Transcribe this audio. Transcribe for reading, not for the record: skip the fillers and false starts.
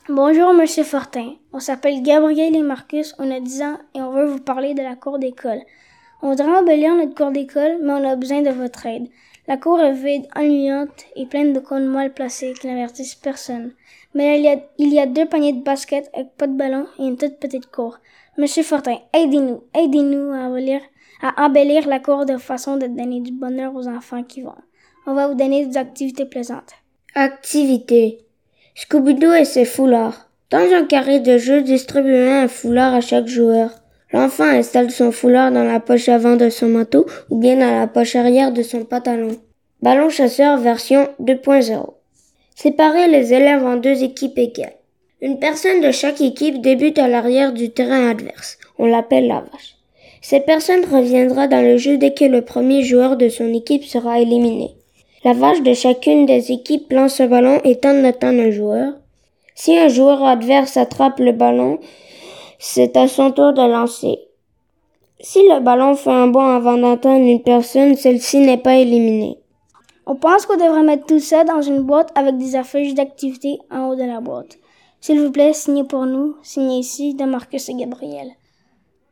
Bonjour, Monsieur Fortin. On s'appelle Gabriel et Marcus, on a 10 ans et on veut vous parler de la cour d'école. On voudrait embellir notre cour d'école, mais on a besoin de votre aide. La cour est vide, ennuyante et pleine de cônes mal placés qui n'avertissent personne. Mais il y a 2 paniers de basket avec pas de ballon et une toute petite cour. Monsieur Fortin, aidez-nous à embellir la cour de façon de donner du bonheur aux enfants qui vont. On va vous donner des activités plaisantes. Activité. Scooby-Doo et ses foulards. Dans un carré de jeu, distribuez un foulard à chaque joueur. L'enfant installe son foulard dans la poche avant de son manteau ou bien dans la poche arrière de son pantalon. Ballon chasseur version 2.0. Séparez les élèves en 2 équipes égales. Une personne de chaque équipe débute à l'arrière du terrain adverse. On l'appelle la vache. Cette personne reviendra dans le jeu dès que le premier joueur de son équipe sera éliminé. La vache de chacune des équipes lance un ballon et tente d'atteindre un joueur. Si un joueur adverse attrape le ballon, c'est à son tour de lancer. Si le ballon fait un bond avant d'atteindre une personne, celle-ci n'est pas éliminée. On pense qu'on devrait mettre tout ça dans une boîte avec des affiches d'activités en haut de la boîte. S'il vous plaît, signez pour nous. Signez ici de Marcus et Gabriel.